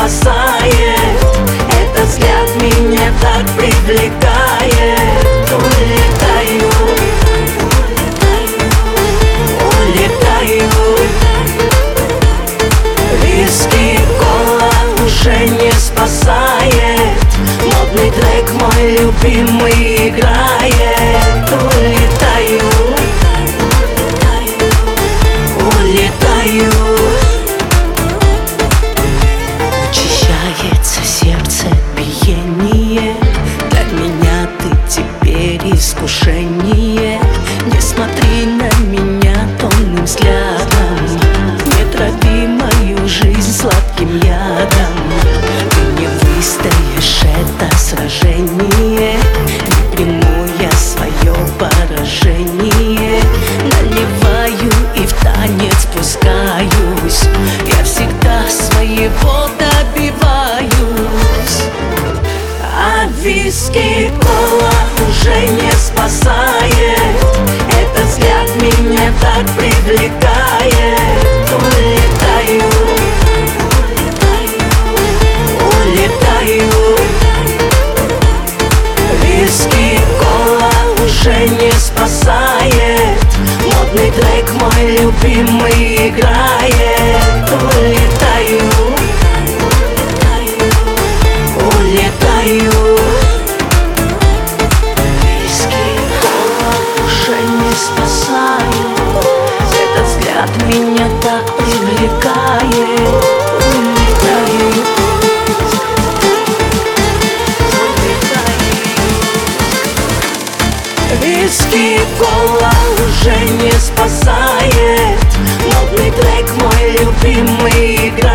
спасает. Этот взгляд меня так привлекает. Улетаю, улетаю. Виски, кола уже не спасает. Модный трек мой любимый играет. Улетаю, улетаю. Учащается сердце биение. Для меня ты теперь искушение. Не смотри на меня томным взглядом. Не трави мою жизнь сладким ядом. Ты не выстоишь это сражение. Не приму я свое поражение. Наливаю и в танец пускаюсь. Я всегда своего добиваюсь. А виски, кола уже не спасает. Этот взгляд меня так привлекает. Улетаю, улетаю. Виски, кола уже не спасает. Модный трек мой любимый играет. Улетаю, улетаю. Виски, кола уже не спасает. Этот взгляд меня так привлекает. Улетаю, улетаю. Виски, кола уже не спасает. Модный трек мой любимый играет.